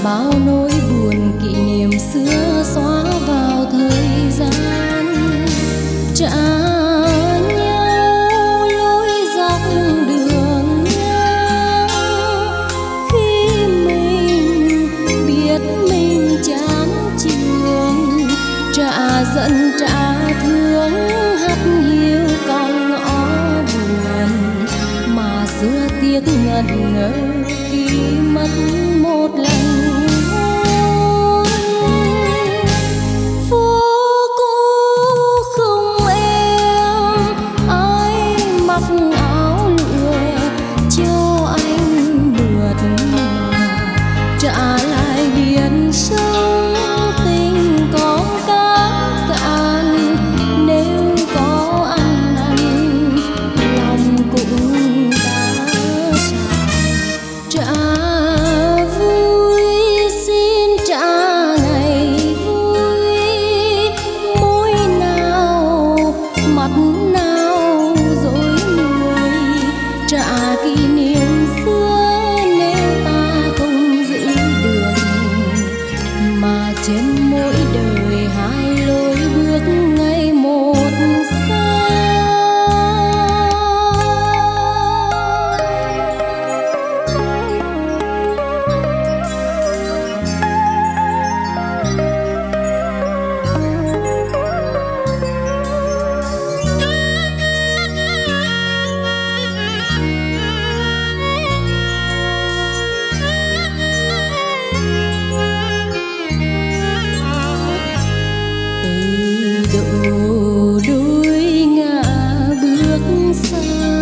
bao nỗi buồn kỷ niệm xưa xóa vào thời gian. Trả nhau lối dọc đường ngang khi mình biết mình chán trường. Trả giận trả thương hắt hiu con ngõ buồn mà xưa tiếc ngẩn ngơ khi mất một lần hôn. Phố cũ không em ai mặc áo lụa cho anh mượt mà trả lại biển sông tình có cá cạn. Nếu có ăn năn lòng cũng đã trả vui, xin trả ngày vui. Môi nào mặt nào dối người trả kỷ niệm xưa nếu ta không giữ được. Mà trên mỗi đời hai lối bước ngày một xa. Độ đôi ngả bước xa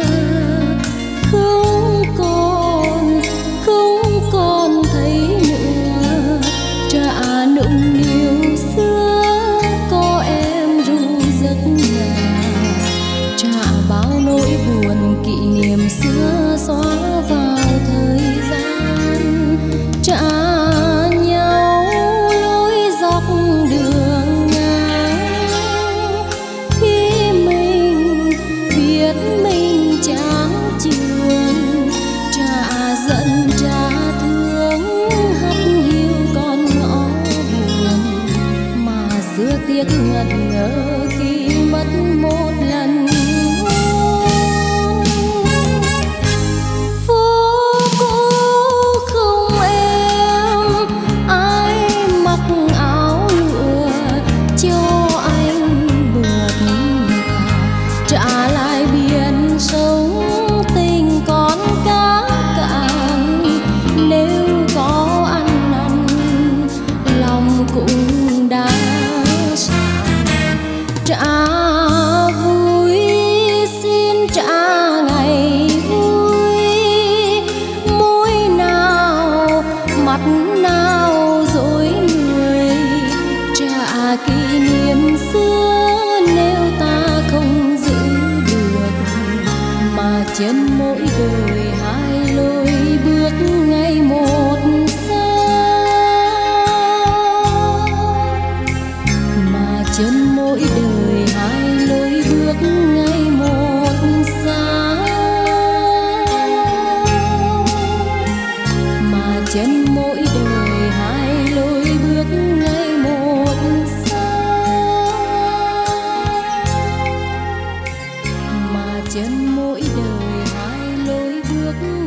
không còn thấy nữa. Trả nũng niu xưa có em ru giấc nhà. Trả bao nỗi buồn kỷ niệm xưa xóa vào thời gian. Trả nhau lối dọc đường mình chán trường. Trả giận trả thương hắt hiu con ngõ buồn mà xưa tiếc ngẩn ngơ khi mất một lần hôn. Phố cũ không em ai mặc áo lụa cho anh mượt mà trả lại biển sông tình còn cá cạn. Nếu có ăn năn lòng cũng đã sẵn. Trả vui xin trả ngày vui. Môi nào mặt nào dối người trả kỷ niệm xưa nếu ta không giữ được. Mà trên mỗi đời hai lối bước ngày một xa. Mà trên mỗi đời hai lối bước ngày một xa. Mà trên mỗi đời hai lối bước ngày một xa. Mà trên mỗi đời hai lối bước